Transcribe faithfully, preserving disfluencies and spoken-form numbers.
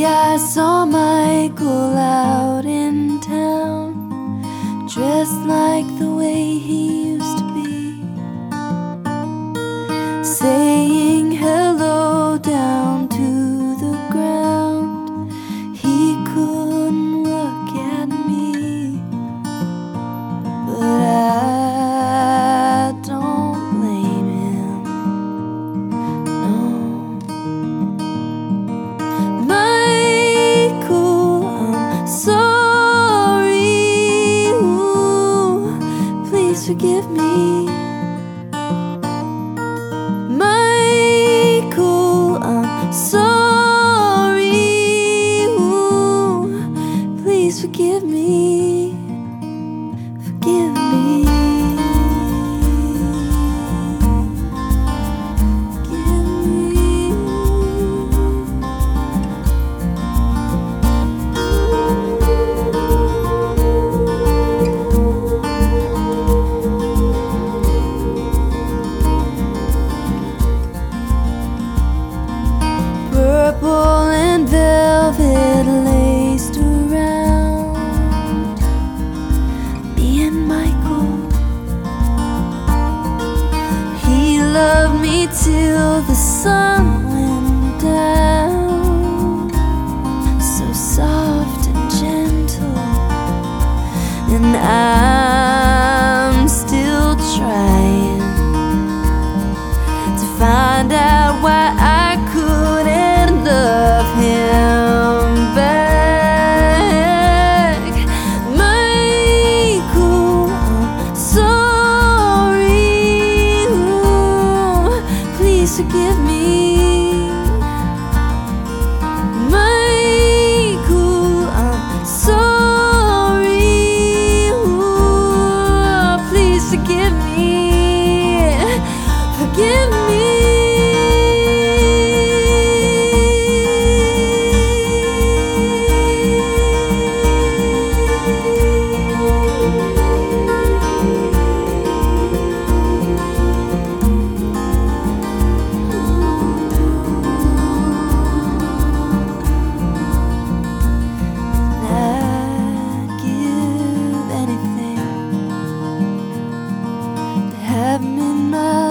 Lately I saw Michael out in town, dressed like the way he used to be, saying hello down to the ground. He couldn't look at me, but I don't blame him, no. Michael, I'm sorry, ooh, please forgive me. Michael, I'm sorry, ooh, please forgive me. Forgive me. Forgive me. Purple and velvet laced around me and Michael. He loved me till the sun went down, so soft and gentle, and I'm still trying to find out why I couldn't love him back. Michael, I'm sorry, ooh, please forgive me. Michael, I'm sorry, ooh, please forgive me. Forgive me. I'd give anything to have him in my